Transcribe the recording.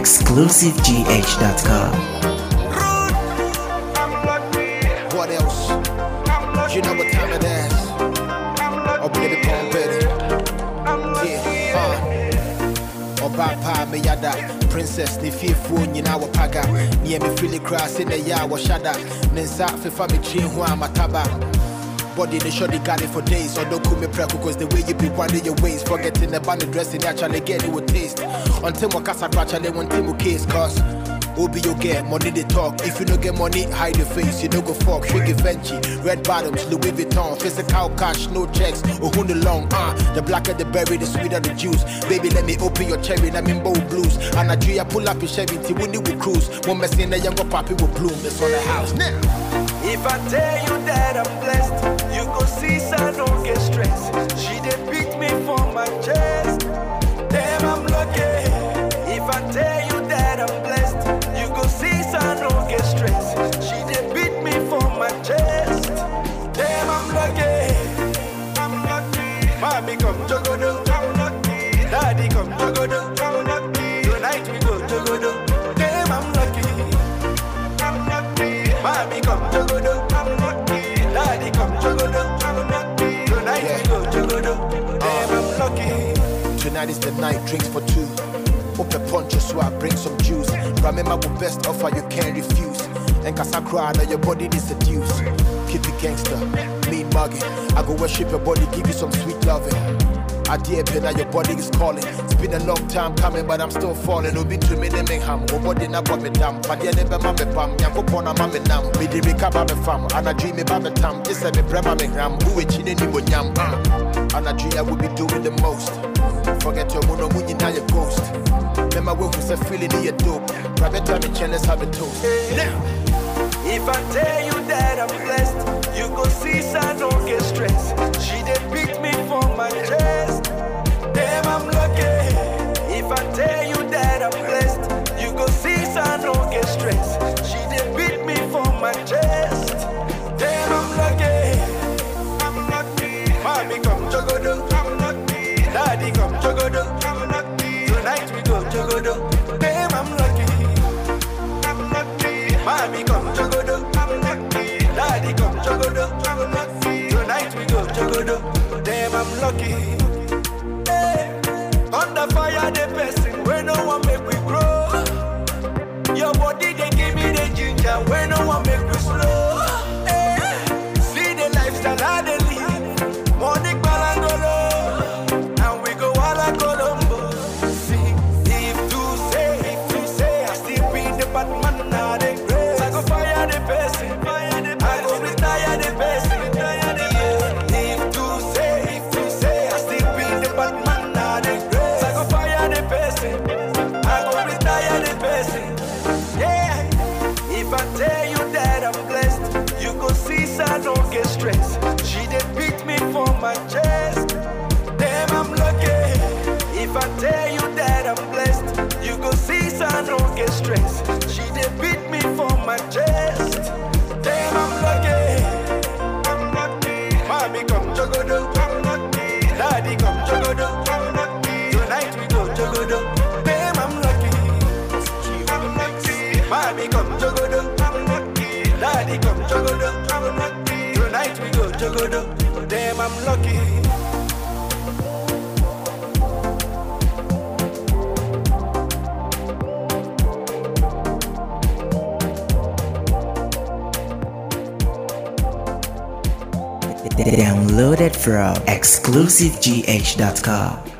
ExclusiveGH.com. What else? You know what time it is. Oh, baby, Paul Betty. Yeah, Oba me yada. Princess, ni fearful, you know what paga. Near me feel it cross in the yard, was shada. Nensa, for family, chin, who I'm a taba. Body, they sure they got it for days. Or don't call me prep because the way you be winding your ways. Forgetting the band dressing, actually get it with taste. Until my casa actually want to case, cause Obi you get money they talk. If you don't get money, hide your face. You don't go fuck, Shiggy Venchi, red bottoms, Louis Vuitton, physical cash, no checks, or who the long, the blacker the berry, the sweeter the juice. Baby, let me open your cherry, let me bold blues. And I pull up your Chevy, Winnie will cruise. One mess in the younger papi will bloom. It's on the house now. If I tell you that I'm blessed, you go see, so I don't get stressed. She did beat me for my chest. Damn, I'm lucky. If I tell you that I'm blessed, you go see, so I don't get stressed. She did beat me for my chest. Damn, I'm lucky. I'm lucky. Mommy come jogodo. I'm lucky. Daddy come jogodo. I'm lucky. Tonight we go jogodo. Damn, I'm lucky. I'm lucky. Mommy come jogodo. I'm lucky. Daddy come jogodo. I'm lucky. Tonight we go jogodo. Damn, I'm lucky. Tonight is the night, drinks for two. Open poncho so I bring some juice. Remember the best offer you can't refuse. And Casacra, now your body is seduce. Keep it gangster, mean mugging. I go worship your body, give you some sweet loving. I dear now your body is calling. It's been a long time coming, but I'm still falling. Obi to me, them ham. Oh, body na me dam. Padia never mame pam. Yanko pona mame nam. Me di rika babe fam. And I dream about me tam. This is me brema me ram. Who it chine ni nyam. And I dream I will be doing the most. Forget your mono muni now your ghost. Remember when we say feeling in your dope. Private time in channels have a toast. Now, if I tell you that I'm blessed, you go see, so I don't get stressed. She did beat me for my chest. Damn, I'm lucky. If I tell you that I'm blessed, you go see, so I don't get stressed. She did beat me for my chest. Damn, I'm lucky. I'm lucky. Mommy come jogodo. I'm lucky. Daddy come jogodo. I'm lucky. Tonight we go jogodo. Damn, I'm lucky. I'm lucky. Mommy come jogodo. I'm lucky. Daddy come jogodo. I'm lucky. Tonight we go jogodo. Damn, I'm lucky. Hey. Under fire the person where no one make we grow. Your body they give me the ginger where no one make we slow. Hey. See the lifestyle I they live. Money balangolo. And we go all a Colombo. See, if you say I still be the Batman now they grace. I go fire the person. I go retire the person. If you say I still be the Batman now they grace. I go fire the person. I go retire the person. Yeah. If I tell you that I'm blessed, you go see, so I don't get stressed. She did beat me for my chest. Damn, I'm lucky. If I tell you that I'm blessed, you go see, so I don't get stressed. She did beat me for my chest. Damn, I'm lucky. I'm lucky. Mommy come jogodo. I'm lucky. Daddy come jogodo. I'm lucky. Tonight we go jogodo. Damn, I'm lucky. I'm lucky. Mommy come jogodo. I'm lucky. Daddy come jogodo. I'm lucky. Tonight we go jogodo. Damn, I'm lucky. Downloaded from ExclusiveGH.com.